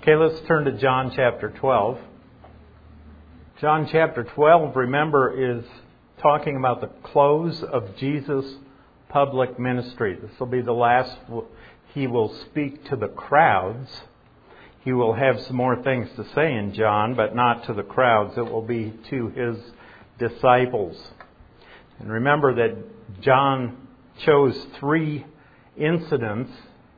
Okay, let's turn to John chapter 12. John chapter 12, remember, is talking about the close of Jesus' public ministry. This will be the last. He will speak to the crowds. He will have some more things to say in John, but not to the crowds. It will be to his disciples. And remember that John chose 3 incidents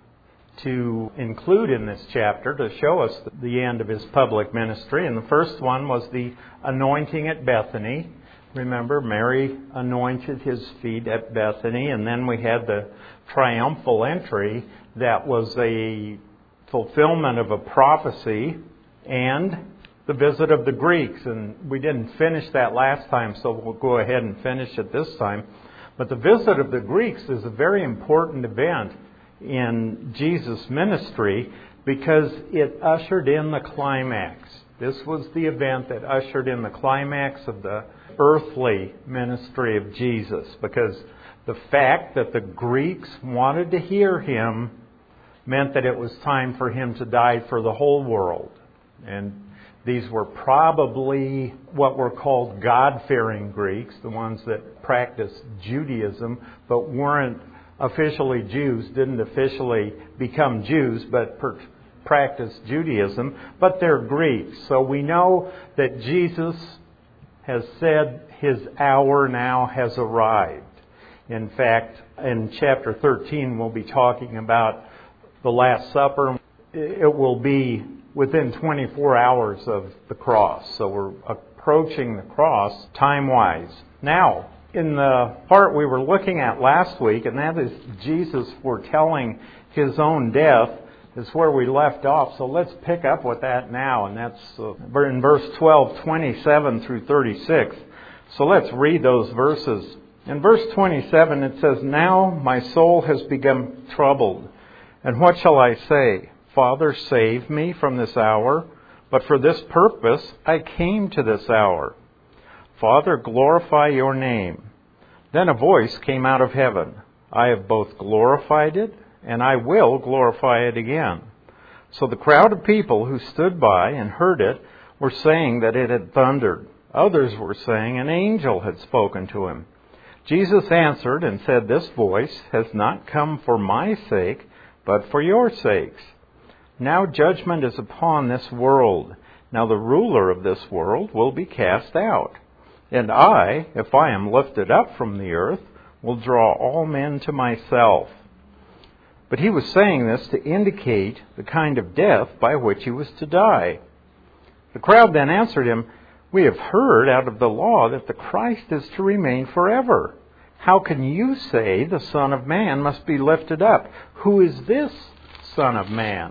to include in this chapter to show us the end of his public ministry. And the first one was the anointing at Bethany. Remember, Mary anointed his feet at Bethany, and then we had the triumphal entry that was a fulfillment of a prophecy, and the visit of the Greeks. And we didn't finish that last time, so we'll go ahead and finish it this time. But the visit of the Greeks is a very important event in Jesus' ministry because it ushered in the climax. This was the event that ushered in the climax of the earthly ministry of Jesus, because the fact that the Greeks wanted to hear him meant that it was time for him to die for the whole world. And these were probably what were called God-fearing Greeks, the ones that practiced Judaism but weren't officially Jews, didn't officially become Jews, but practiced Judaism, but they're Greeks. So we know that Jesus has said his hour now has arrived. In fact, in chapter 13, we'll be talking about the Last Supper. It will be within 24 hours of the cross. So we're approaching the cross time-wise. Now, in the part we were looking at last week, and that is Jesus foretelling his own death, is where we left off. So let's pick up with that now, and that's in verse 12, 27 through 36. So let's read those verses. In verse 27 it says, "Now my soul has become troubled, and what shall I say? Father, save me from this hour, but for this purpose I came to this hour. Father, glorify your name." Then a voice came out of heaven, "I have both glorified it, and I will glorify it again." So the crowd of people who stood by and heard it were saying that it had thundered. Others were saying an angel had spoken to him. Jesus answered and said, "This voice has not come for my sake, but for your sakes. Now judgment is upon this world. Now the ruler of this world will be cast out. And I, if I am lifted up from the earth, will draw all men to myself." But he was saying this to indicate the kind of death by which he was to die. The crowd then answered him, "We have heard out of the law that the Christ is to remain forever. How can you say the Son of Man must be lifted up? Who is this Son of Man?"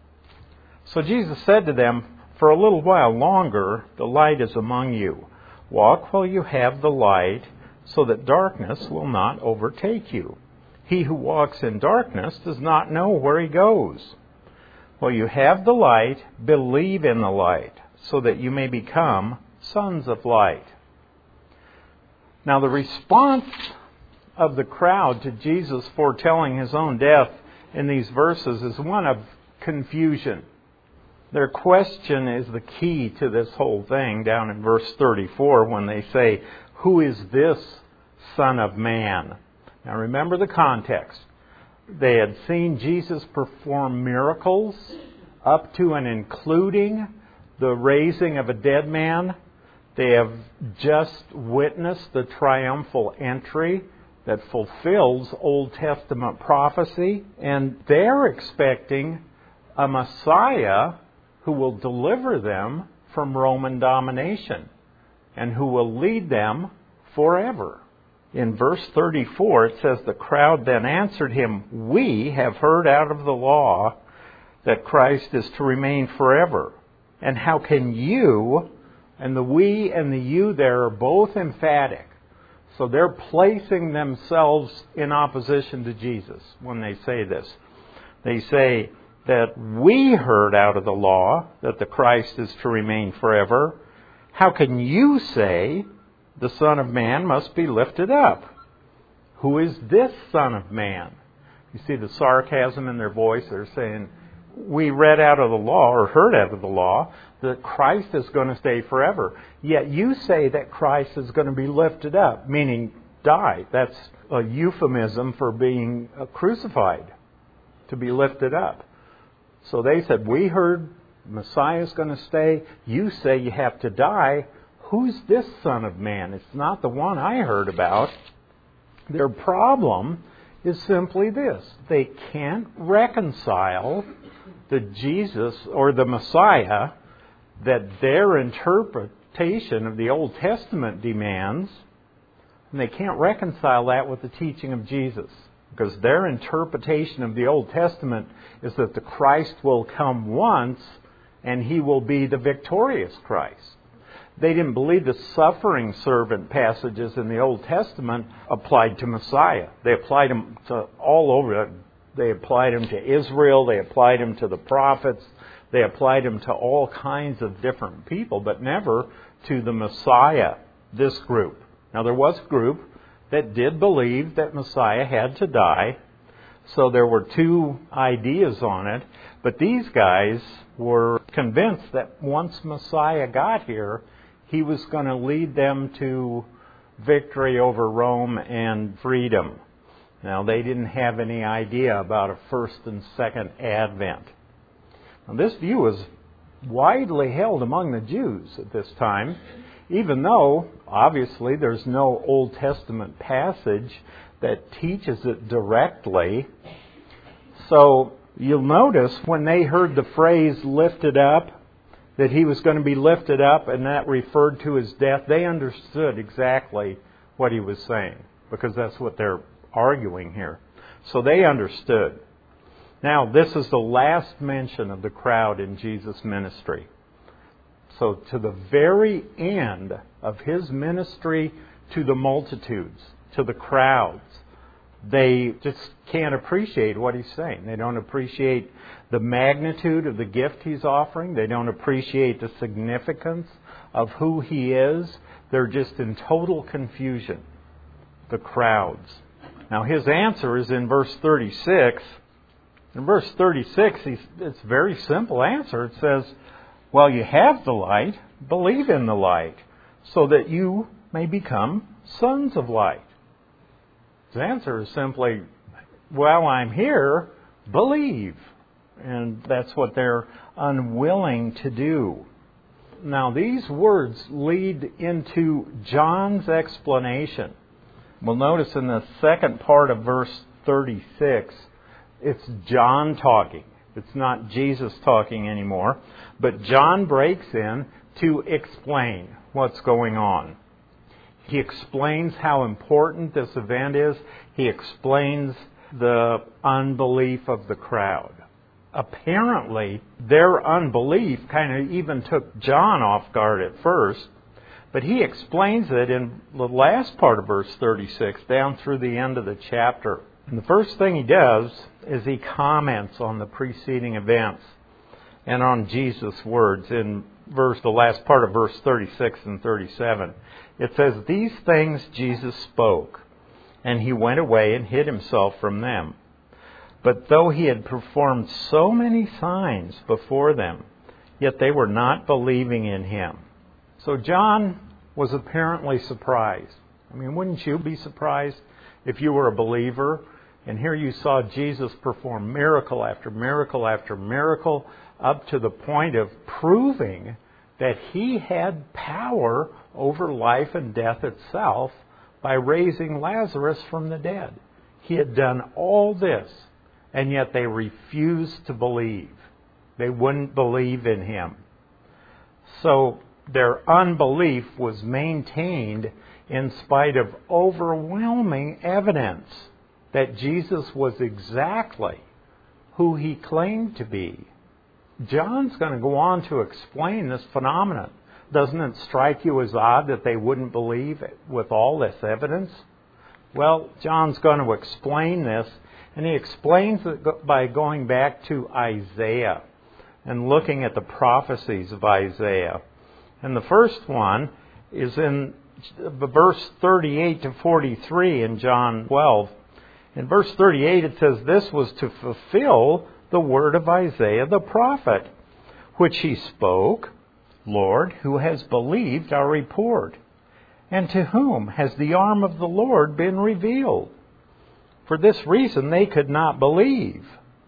So Jesus said to them, "For a little while longer the light is among you. Walk while you have the light, so that darkness will not overtake you. He who walks in darkness does not know where he goes. While you have the light, believe in the light, so that you may become sons of light." Now the response of the crowd to Jesus foretelling his own death in these verses is one of confusion. Their question is the key to this whole thing down in verse 34 when they say, "Who is this Son of Man?" Now remember the context. They had seen Jesus perform miracles up to and including the raising of a dead man. They have just witnessed the triumphal entry that fulfills Old Testament prophecy. And they're expecting a Messiah who will deliver them from Roman domination and who will lead them forever. In verse 34 it says, "The crowd then answered him, 'We have heard out of the law that Christ is to remain forever. And how can you,'" and the "we" and the "you" there are both emphatic. So they're placing themselves in opposition to Jesus when they say this. They say that "we heard out of the law that the Christ is to remain forever. How can you say the Son of Man must be lifted up? Who is this Son of Man?" You see the sarcasm in their voice. They're saying, we read out of the law, or heard out of the law, that Christ is going to stay forever. Yet you say that Christ is going to be lifted up, meaning die. That's a euphemism for being crucified, to be lifted up. So they said, we heard Messiah is going to stay. You say you have to die. Who's this Son of Man? It's not the one I heard about. Their problem is simply this. They can't reconcile the Jesus or the Messiah that their interpretation of the Old Testament demands, and they can't reconcile that with the teaching of Jesus. Because their interpretation of the Old Testament is that the Christ will come once and He will be the victorious Christ. They didn't believe the suffering servant passages in the Old Testament applied to Messiah. They applied them to all over. They applied them to Israel. They applied them to the prophets. They applied them to all kinds of different people, but never to the Messiah, this group. Now, there was a group that did believe that Messiah had to die. So there were two ideas on it. But these guys were convinced that once Messiah got here, He was going to lead them to victory over Rome and freedom. Now, they didn't have any idea about a first and second advent. Now, this view was widely held among the Jews at this time, even though, obviously, there's no Old Testament passage that teaches it directly. So, you'll notice when they heard the phrase lifted up, that He was going to be lifted up, and that referred to His death, they understood exactly what He was saying, because that's what they're arguing here. So they understood. Now, this is the last mention of the crowd in Jesus' ministry. So to the very end of His ministry to the multitudes, to the crowds, they just can't appreciate what He's saying. They don't appreciate the magnitude of the gift He's offering. They don't appreciate the significance of who He is. They're just in total confusion, the crowds. Now, His answer is in verse 36. In verse 36, it's a very simple answer. It says, well, you have the light, believe in the light, so that you may become sons of light. His answer is simply, well, I'm here, believe. And that's what they're unwilling to do. Now, these words lead into John's explanation. We'll notice in the second part of verse 36, it's John talking. It's not Jesus talking anymore. But John breaks in to explain what's going on. He explains how important this event is. He explains the unbelief of the crowd. Apparently, their unbelief kind of even took John off guard at first. But he explains it in the last part of verse 36, down through the end of the chapter. And the first thing he does is he comments on the preceding events and on Jesus' words in the last part of verse 36 and 37. It says, these things Jesus spoke, and He went away and hid Himself from them. But though He had performed so many signs before them, yet they were not believing in Him. So John was apparently surprised. I mean, wouldn't you be surprised if you were a believer and here you saw Jesus perform miracle after miracle after miracle up to the point of proving that He had power over life and death itself by raising Lazarus from the dead. He had done all this, and yet they refused to believe. They wouldn't believe in Him. So their unbelief was maintained in spite of overwhelming evidence that Jesus was exactly who He claimed to be. John's going to go on to explain this phenomenon. Doesn't it strike you as odd that they wouldn't believe with all this evidence? Well, John's going to explain this, and he explains it by going back to Isaiah and looking at the prophecies of Isaiah. And the first one is in verse 38 to 43 in John 12. In verse 38 it says, this was to fulfill the word of Isaiah the prophet, which he spoke, Lord, who has believed our report? And to whom has the arm of the Lord been revealed? For this reason they could not believe.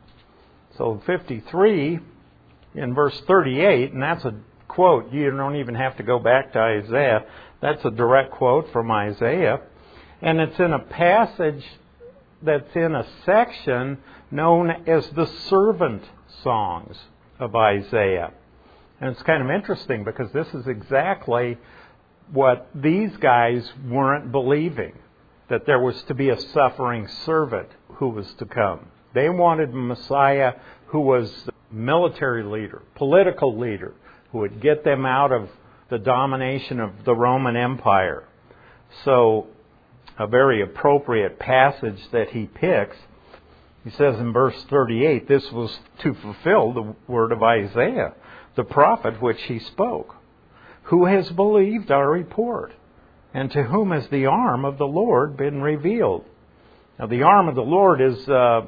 So 53 in verse 38, and that's a quote. You don't even have to go back to Isaiah. That's a direct quote from Isaiah. And it's in a passage that's in a section known as the servant songs of Isaiah. And it's kind of interesting because this is exactly what these guys weren't believing, that there was to be a suffering servant who was to come. They wanted a Messiah who was a military leader, political leader, who would get them out of the domination of the Roman Empire. So, a very appropriate passage that he picks. He says in verse 38, this was to fulfill the word of Isaiah, the prophet which he spoke. Who has believed our report? And to whom has the arm of the Lord been revealed? Now, the arm of the Lord is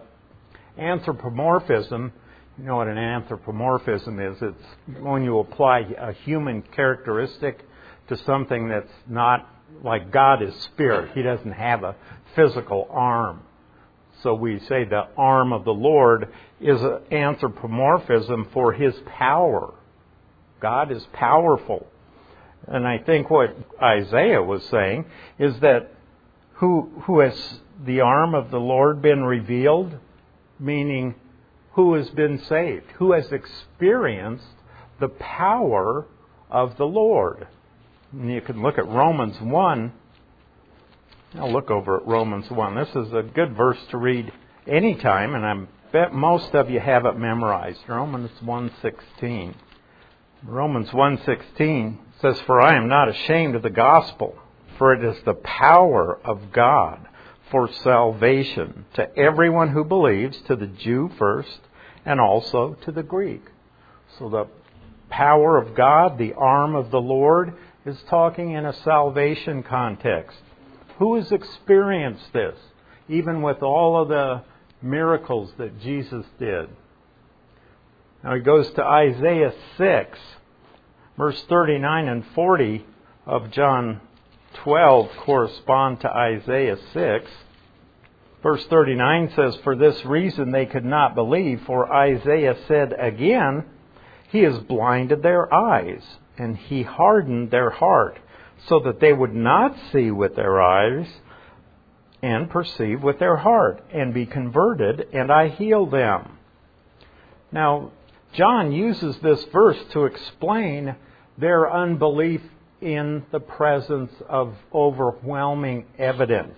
anthropomorphism. You know what an anthropomorphism is. It's when you apply a human characteristic to something that's not, like God is spirit. He doesn't have a physical arm. So we say the arm of the Lord is an anthropomorphism for His power. God is powerful. And I think what Isaiah was saying is that who has the arm of the Lord been revealed? Meaning, who has been saved? Who has experienced the power of the Lord? And you can look at Romans 1. I'll look over at Romans 1. This is a good verse to read anytime, and I bet most of you have it memorized. Romans 1:16. Romans 1:16 says, For I am not ashamed of the gospel, for it is the power of God for salvation to everyone who believes, to the Jew first, and also to the Greek. So the power of God, the arm of the Lord, is talking in a salvation context. Who has experienced this, even with all of the miracles that Jesus did? Now he goes to Isaiah 6, verse 39 and 40 of John 12 correspond to Isaiah 6. Verse 39 says, For this reason they could not believe, for Isaiah said again, He has blinded their eyes, and He hardened their heart, so that they would not see with their eyes, and perceive with their heart, and be converted, and I heal them. Now, John uses this verse to explain their unbelief in the presence of overwhelming evidence.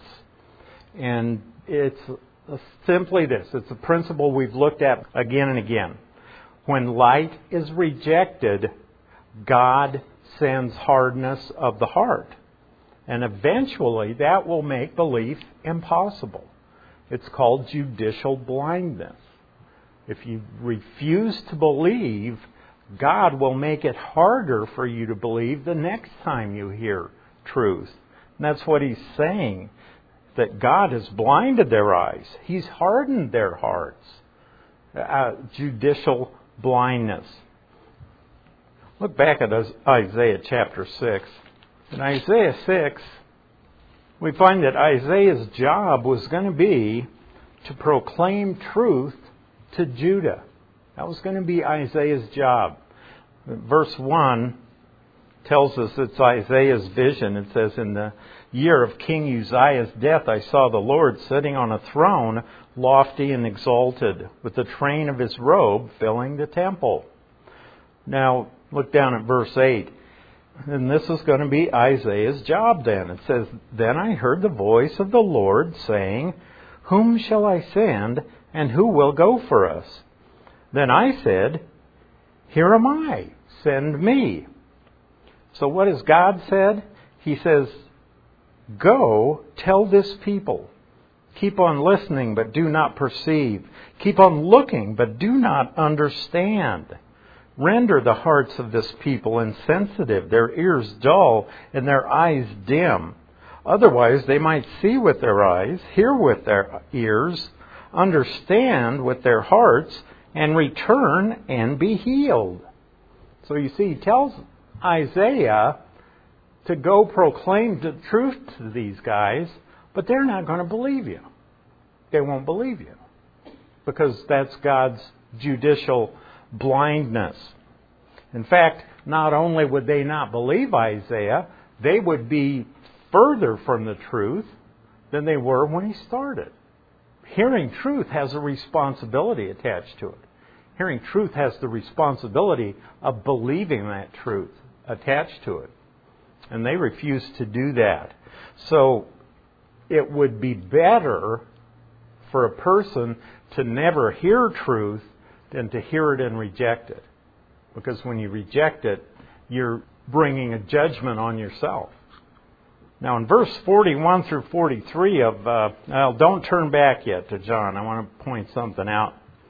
And it's simply this. It's a principle we've looked at again and again. When light is rejected, God sends hardness of the heart. And eventually that will make belief impossible. It's called judicial blindness. If you refuse to believe, God will make it harder for you to believe the next time you hear truth. And that's what he's saying, that God has blinded their eyes. He's hardened their hearts. Judicial blindness. Look back at Isaiah chapter 6. In Isaiah 6, we find that Isaiah's job was going to be to proclaim truth to Judah. That was going to be Isaiah's job. Verse 1 tells us it's Isaiah's vision. It says, In the year of King Uzziah's death, I saw the Lord sitting on a throne, lofty and exalted, with the train of his robe filling the temple. Now, look down at verse 8. And this is going to be Isaiah's job then. It says, Then I heard the voice of the Lord saying, Whom shall I send, and who will go for us? Then I said, Here am I, send me. So what has God said? He says, Go, tell this people. Keep on listening, but do not perceive. Keep on looking, but do not understand. Render the hearts of this people insensitive, their ears dull, and their eyes dim. Otherwise they might see with their eyes, hear with their ears, understand with their hearts, and return and be healed. So you see, he tells Isaiah to go proclaim the truth to these guys, but they're not going to believe you. They won't believe you because that's God's judicial blindness. In fact, not only would they not believe Isaiah, they would be further from the truth than they were when he started. Hearing truth has a responsibility attached to it. Hearing truth has the responsibility of believing that truth attached to it. And they refuse to do that. So it would be better for a person to never hear truth than to hear it and reject it. Because when you reject it, you're bringing a judgment on yourself. Now in verse 41 through 43 don't turn back yet to John. I want to point something out.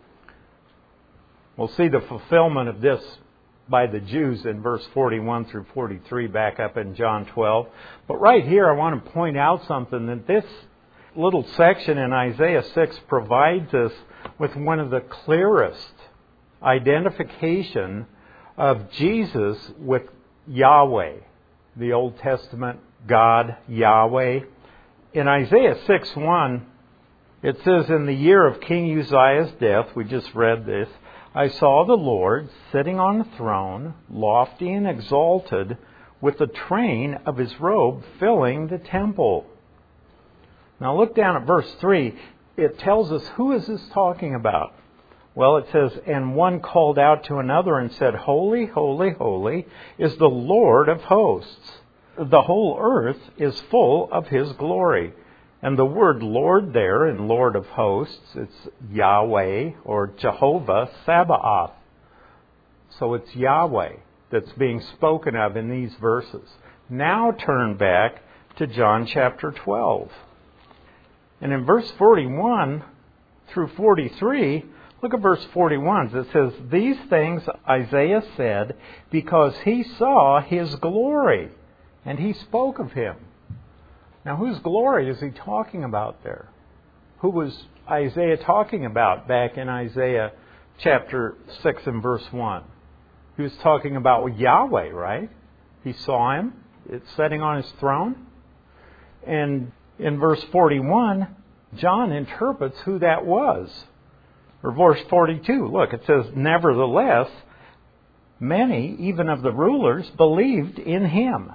We'll see the fulfillment of this by the Jews in verse 41 through 43 back up in John 12. But right here I want to point out something, that this little section in Isaiah 6 provides us with one of the clearest identification of Jesus with Yahweh, the Old Testament God, Yahweh. In Isaiah 6:1, it says, "In the year of King Uzziah's death," we just read this, "I saw the Lord sitting on a throne, lofty and exalted, with the train of his robe filling the temple." Now look down at verse 3. It tells us, who is this talking about? Well, it says, "And one called out to another and said, Holy, holy, holy is the Lord of hosts. The whole earth is full of his glory." And the word Lord there in Lord of hosts, it's Yahweh or Jehovah Sabaoth. So it's Yahweh that's being spoken of in these verses. Now turn back to John chapter 12. And in verse 41 through 43, look at verse 41. It says, "These things Isaiah said because he saw his glory, and he spoke of him." Now, whose glory is he talking about there? Who was Isaiah talking about back in Isaiah chapter 6 and verse 1? He was talking about Yahweh, right? He saw him. It's sitting on his throne. And in verse 41, John interprets who that was. Or verse 42, look, it says, "Nevertheless, many, even of the rulers, believed in him."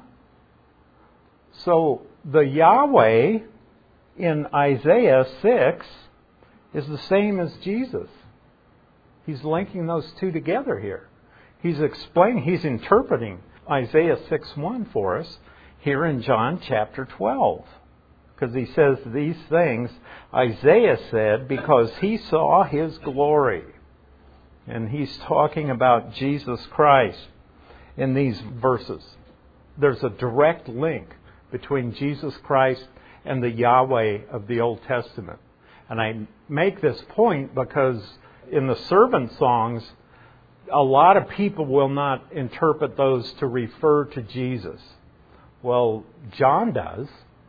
So the Yahweh in Isaiah 6 is the same as Jesus. He's linking those two together here. He's explaining, he's interpreting Isaiah 6:1 for us here in John chapter 12. Because he says these things Isaiah said because he saw his glory. And he's talking about Jesus Christ in these verses. There's a direct link between Jesus Christ and the Yahweh of the Old Testament. And I make this point because in the servant songs, a lot of people will not interpret those to refer to Jesus. Well, John does.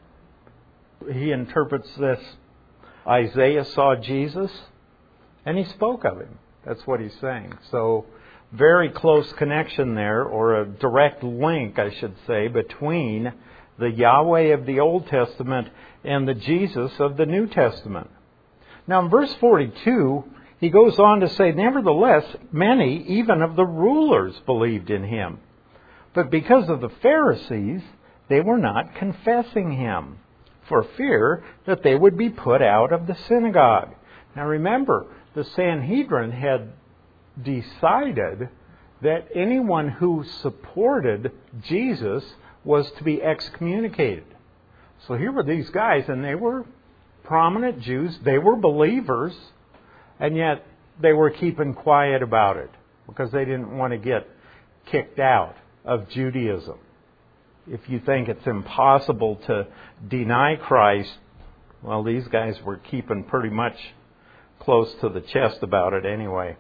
He interprets this, Isaiah saw Jesus, and he spoke of him. That's what he's saying. So, very close connection there, or a direct link, I should say, between the Yahweh of the Old Testament and the Jesus of the New Testament. Now, in verse 42, he goes on to say, "Nevertheless, many, even of the rulers, believed in him. But because of the Pharisees, they were not confessing him, for fear that they would be put out of the synagogue." Now remember, the Sanhedrin had decided that anyone who supported Jesus was to be excommunicated. So here were these guys, and they were prominent Jews. They were believers, and yet they were keeping quiet about it because they didn't want to get kicked out of Judaism. If you think it's impossible to deny Christ, well, these guys were keeping pretty much close to the chest about it anyway.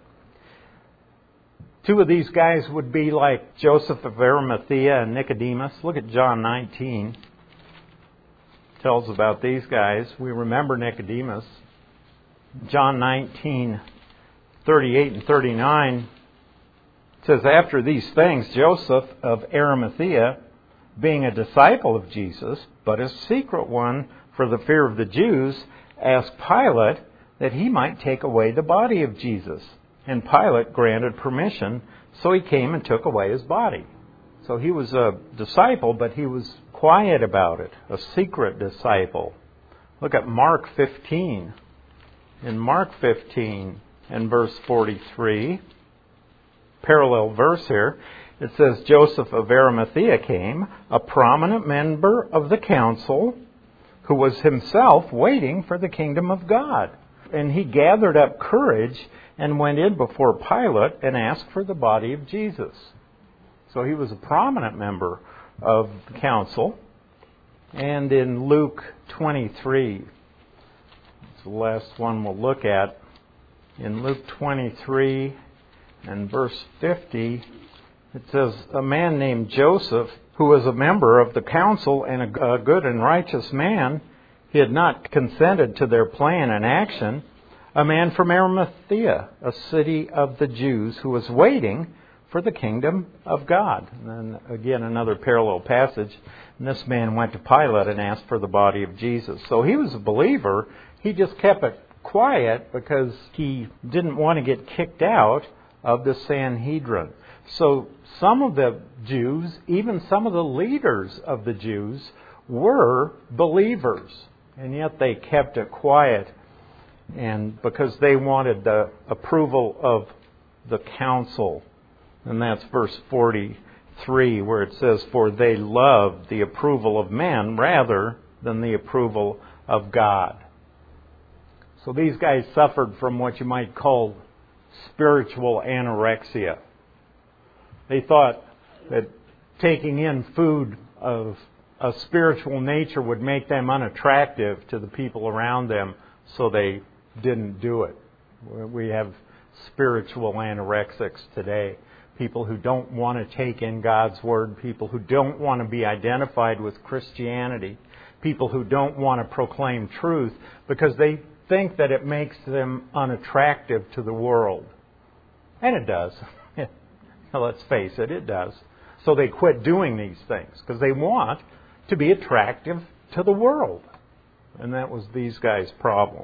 Two of these guys would be like Joseph of Arimathea and Nicodemus. Look at John 19. It tells about these guys. We remember Nicodemus. John 19 38 and 39, it says, "After these things, Joseph of Arimathea, being a disciple of Jesus, but a secret one for the fear of the Jews, asked Pilate that he might take away the body of Jesus. And Pilate granted permission, so he came and took away his body." So he was a disciple, but he was quiet about it, a secret disciple. Look at Mark 15. In Mark 15 and verse 43, parallel verse here, it says, "Joseph of Arimathea came, a prominent member of the council, who was himself waiting for the kingdom of God. And he gathered up courage and went in before Pilate and asked for the body of Jesus." So he was a prominent member of the council. And in Luke 23, it's the last one we'll look at. In Luke 23 and verse 50, it says, "A man named Joseph, who was a member of the council and a good and righteous man, he had not consented to their plan and action, a man from Arimathea, a city of the Jews, who was waiting for the kingdom of God." And then again, another parallel passage. And this man went to Pilate and asked for the body of Jesus. So he was a believer. He just kept it quiet because he didn't want to get kicked out of the Sanhedrin. So some of the Jews, even some of the leaders of the Jews, were believers. And yet they kept it quiet, and because they wanted the approval of the council. And that's verse 43, where it says, "For they loved the approval of men rather than the approval of God." So these guys suffered from what you might call spiritual anorexia. They thought that taking in food of a spiritual nature would make them unattractive to the people around them, so they didn't do it. We have spiritual anorexics today. People who don't want to take in God's Word, people who don't want to be identified with Christianity, people who don't want to proclaim truth because they think that it makes them unattractive to the world. And it does. Let's face it, it does. So they quit doing these things because they want to be attractive to the world. And that was these guys' problem.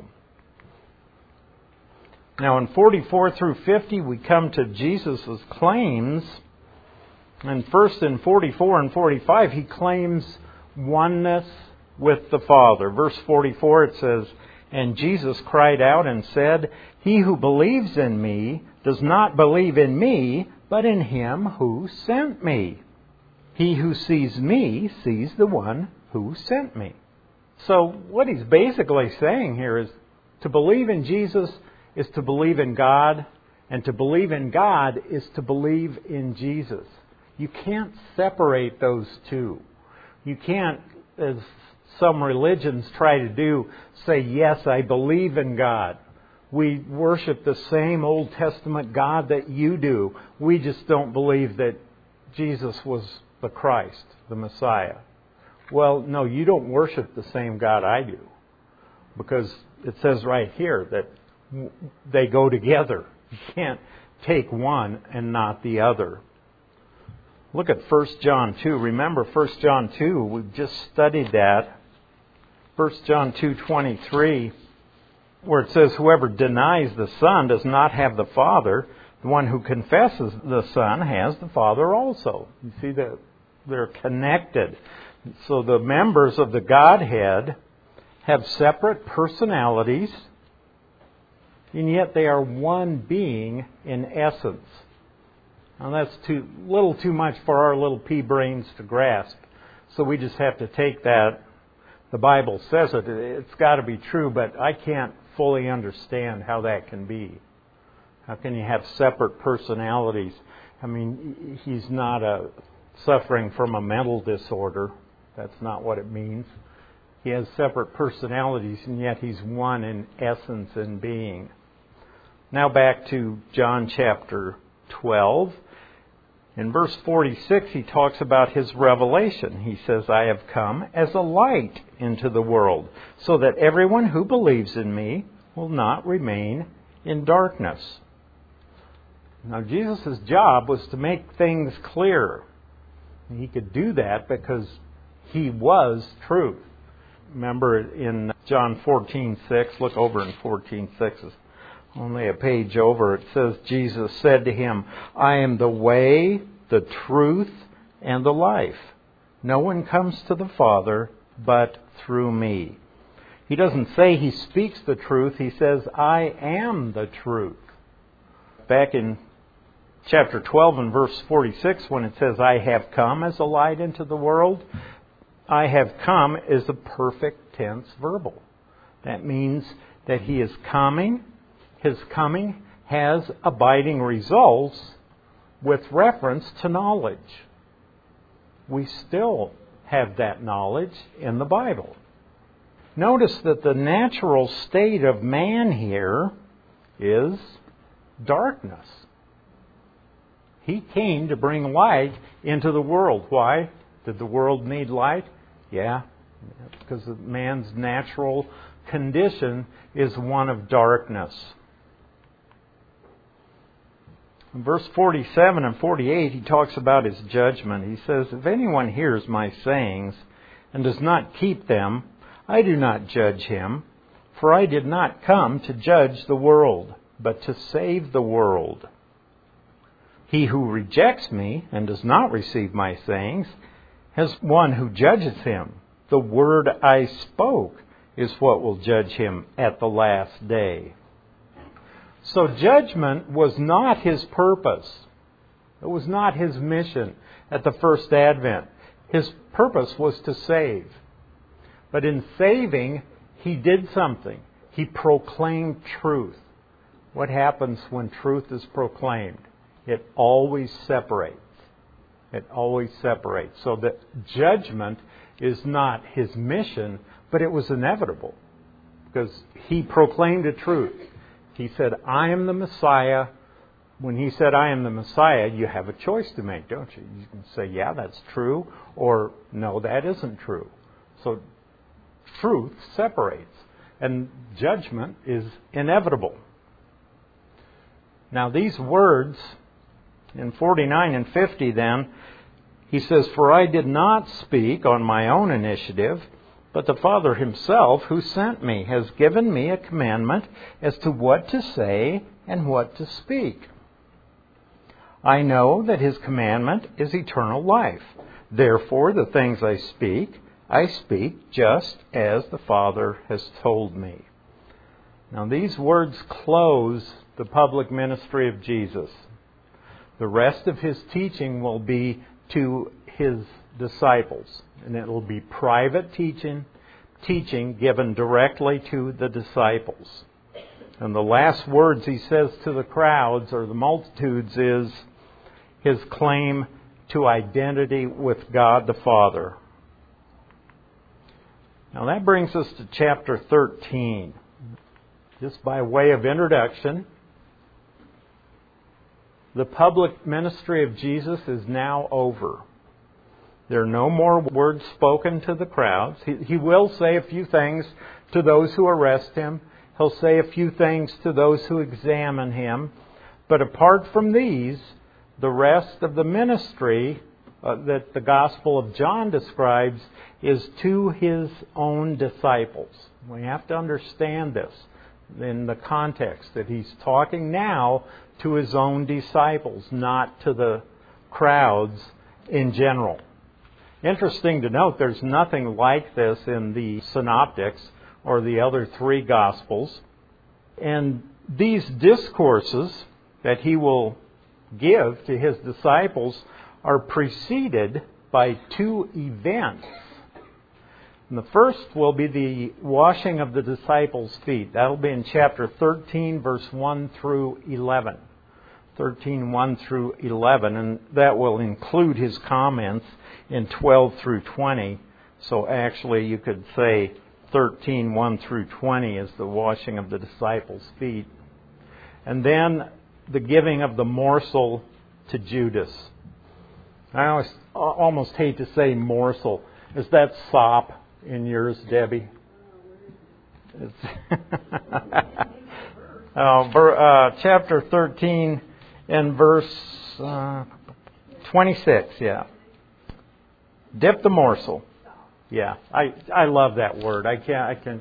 Now in 44 through 50, we come to Jesus' claims. And first in 44 and 45, he claims oneness with the Father. Verse 44, it says, "And Jesus cried out and said, 'He who believes in me does not believe in me, but in him who sent me. He who sees me sees the one who sent me.'" So what he's basically saying here is to believe in Jesus is to believe in God, and to believe in God is to believe in Jesus. You can't separate those two. You can't, as some religions try to do, say, "Yes, I believe in God. We worship the same Old Testament God that you do. We just don't believe that Jesus was the Christ, the Messiah." Well, no, you don't worship the same God I do, because it says right here that they go together. You can't take one and not the other. Look at 1 John 2. Remember 1 John 2, we've just studied that. 1 John 2:23, where it says, "Whoever denies the Son does not have the Father. The one who confesses the Son has the Father also." You see that they're connected. So the members of the Godhead have separate personalities, and yet they are one being in essence. Now that's little too much for our little pea brains to grasp. So we just have to take that. The Bible says it. It's got to be true, but I can't fully understand how that can be. How can you have separate personalities? I mean, he's not suffering from a mental disorder. That's not what it means. He has separate personalities, and yet he's one in essence and being. Now back to John chapter 12. In verse 46, he talks about his revelation. He says, "I have come as a light into the world, so that everyone who believes in me will not remain in darkness." Now, Jesus' job was to make things clear. He could do that because He was truth. Remember in John 14:6, look over in 14:6, it's only a page over, it says, Jesus said to him, I am the way, the truth, and the life. No one comes to the Father but through me. He doesn't say He speaks the truth. He says, I am the truth. Back in chapter 12 and verse 46, when it says, I have come as a light into the world, I have come is a perfect tense verbal. That means that He is coming. His coming has abiding results with reference to knowledge. We still have that knowledge in the Bible. Notice that the natural state of man here is darkness. He came to bring light into the world. Why? Did the world need light? Yeah, because man's natural condition is one of darkness. In verse 47 and 48, he talks about His judgment. He says, if anyone hears my sayings and does not keep them, I do not judge him, for I did not come to judge the world, but to save the world. He who rejects me and does not receive my sayings has one who judges him. The word I spoke is what will judge him at the last day. So judgment was not His purpose. It was not His mission at the first advent. His purpose was to save. But in saving, He did something. He proclaimed truth. What happens when truth is proclaimed? It always separates. It always separates. So that judgment is not His mission, but it was inevitable. Because He proclaimed a truth. He said, I am the Messiah. When He said, I am the Messiah, you have a choice to make, don't you? You can say, yeah, that's true, or no, that isn't true. So truth separates, and judgment is inevitable. Now these words in 49 and 50 then, He says, for I did not speak on my own initiative, but the Father Himself who sent me has given me a commandment as to what to say and what to speak. I know that His commandment is eternal life. Therefore, the things I speak just as the Father has told me. Now, these words close the public ministry of Jesus. The rest of His teaching will be to His disciples, and it will be private teaching given directly to the disciples. And the last words He says to the crowds or the multitudes is His claim to identity with God the Father. Now that brings us to chapter 13. Just by way of introduction, the public ministry of Jesus is now over. There are no more words spoken to the crowds. He will say a few things to those who arrest Him. He'll say a few things to those who examine Him. But apart from these, the rest of the ministry that the Gospel of John describes is to His own disciples. We have to understand this in the context that He's talking now to His own disciples, not to the crowds in general. Interesting to note, there's nothing like this in the Synoptics or the other three Gospels. And these discourses that He will give to His disciples are preceded by two events. And the first will be the washing of the disciples' feet. That will be in chapter 13, verse 1 through 11. 13, 1 through 11. And that will include His comments in 12 through 20. So actually you could say 13, 1 through 20 is the washing of the disciples' feet. And then the giving of the morsel to Judas. I almost hate to say morsel. Is that sop in yours, Debbie? Chapter 13 in verse 26, yeah. Dip the morsel. Yeah, I love that word. I can,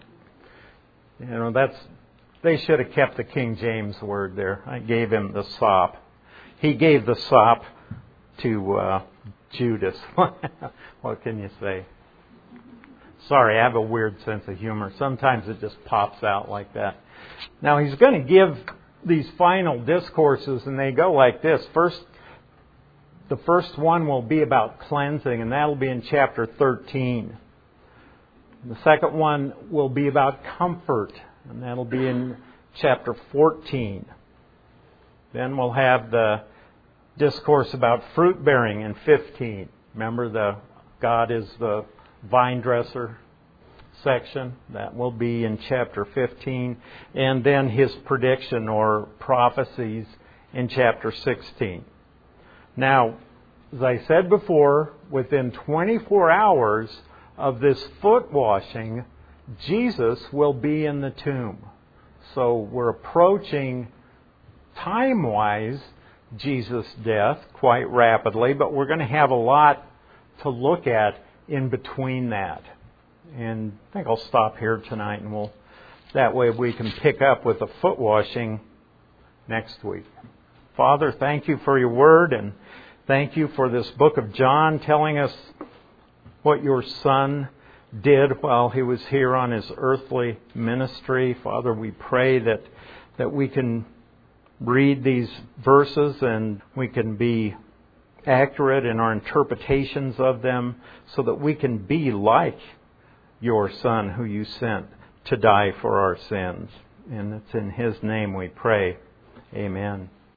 they should have kept the King James word there. I gave him the sop. He gave the sop to Judas. What can you say? Sorry, I have a weird sense of humor. Sometimes it just pops out like that. Now, he's going to give these final discourses, and they go like this. The first one will be about cleansing, and that'll be in chapter 13. The second one will be about comfort, and that'll be in chapter 14. Then we'll have the discourse about fruit bearing in 15. Remember, God is the vine dresser section. That will be in chapter 15. And then his prediction or prophecies in chapter 16. Now, as I said before, within 24 hours of this foot washing, Jesus will be in the tomb. So we're approaching, time-wise, Jesus' death quite rapidly, but we're going to have a lot to look at in between that. And I think I'll stop here tonight, and that way we can pick up with the foot washing next week. Father, thank you for your word, and thank you for this book of John telling us what your Son did while he was here on his earthly ministry. Father, we pray that we can read these verses and we can be accurate in our interpretations of them so that we can be like your Son who you sent to die for our sins. And it's in his name we pray. Amen.